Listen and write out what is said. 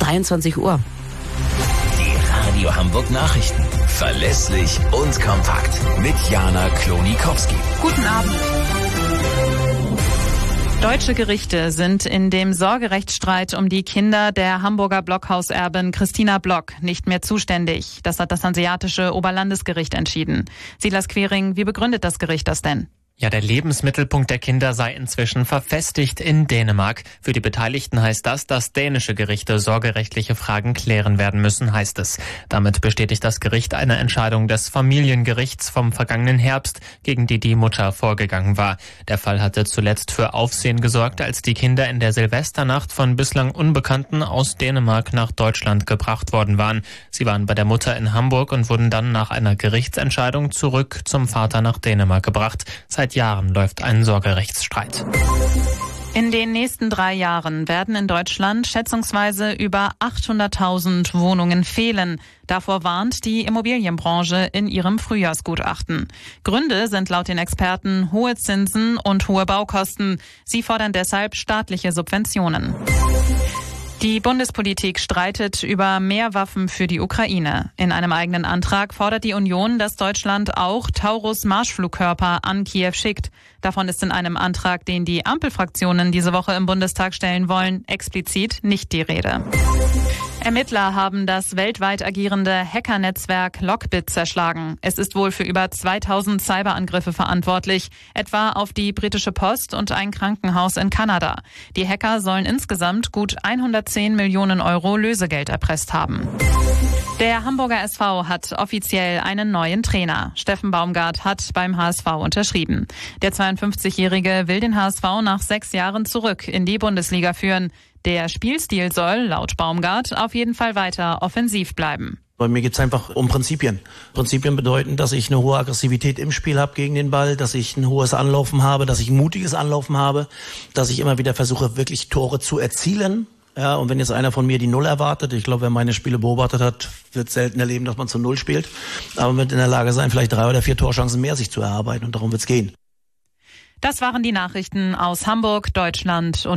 23 Uhr. Die Radio Hamburg Nachrichten. Verlässlich und kompakt. Mit Jana Klonikowski. Guten Abend. Deutsche Gerichte sind in dem Sorgerechtsstreit um die Kinder der Hamburger Blockhauserbin Christina Block nicht mehr zuständig. Das hat das Hanseatische Oberlandesgericht entschieden. Silas Quering, wie begründet das Gericht das denn? Ja, der Lebensmittelpunkt der Kinder sei inzwischen verfestigt in Dänemark. Für die Beteiligten heißt das, dass dänische Gerichte sorgerechtliche Fragen klären werden müssen, heißt es. Damit bestätigt das Gericht eine Entscheidung des Familiengerichts vom vergangenen Herbst, gegen die Mutter vorgegangen war. Der Fall hatte zuletzt für Aufsehen gesorgt, als die Kinder in der Silvesternacht von bislang Unbekannten aus Dänemark nach Deutschland gebracht worden waren. Sie waren bei der Mutter in Hamburg und wurden dann nach einer Gerichtsentscheidung zurück zum Vater nach Dänemark gebracht. Seit Jahren läuft ein Sorgerechtsstreit. In den nächsten 3 Jahren werden in Deutschland schätzungsweise über 800.000 Wohnungen fehlen. Davor warnt die Immobilienbranche in ihrem Frühjahrsgutachten. Gründe sind laut den Experten hohe Zinsen und hohe Baukosten. Sie fordern deshalb staatliche Subventionen. Die Bundespolitik streitet über mehr Waffen für die Ukraine. In einem eigenen Antrag fordert die Union, dass Deutschland auch Taurus-Marschflugkörper an Kiew schickt. Davon ist in einem Antrag, den die Ampelfraktionen diese Woche im Bundestag stellen wollen, explizit nicht die Rede. Ermittler haben das weltweit agierende Hackernetzwerk Lockbit zerschlagen. Es ist wohl für über 2000 Cyberangriffe verantwortlich, etwa auf die britische Post und ein Krankenhaus in Kanada. Die Hacker sollen insgesamt gut 110 Millionen Euro Lösegeld erpresst haben. Der Hamburger SV hat offiziell einen neuen Trainer. Steffen Baumgart hat beim HSV unterschrieben. Der 52-Jährige will den HSV nach 6 Jahren zurück in die Bundesliga führen. Der Spielstil soll, laut Baumgart, auf jeden Fall weiter offensiv bleiben. Bei mir geht's einfach um Prinzipien. Prinzipien bedeuten, dass ich eine hohe Aggressivität im Spiel habe gegen den Ball, dass ich ein hohes Anlaufen habe, dass ich ein mutiges Anlaufen habe, dass ich immer wieder versuche, wirklich Tore zu erzielen. Ja, und wenn jetzt einer von mir die Null erwartet, ich glaube, wer meine Spiele beobachtet hat, wird selten erleben, dass man zu Null spielt. Aber man wird in der Lage sein, vielleicht 3 oder 4 Torchancen mehr sich zu erarbeiten. Und darum wird's gehen. Das waren die Nachrichten aus Hamburg, Deutschland und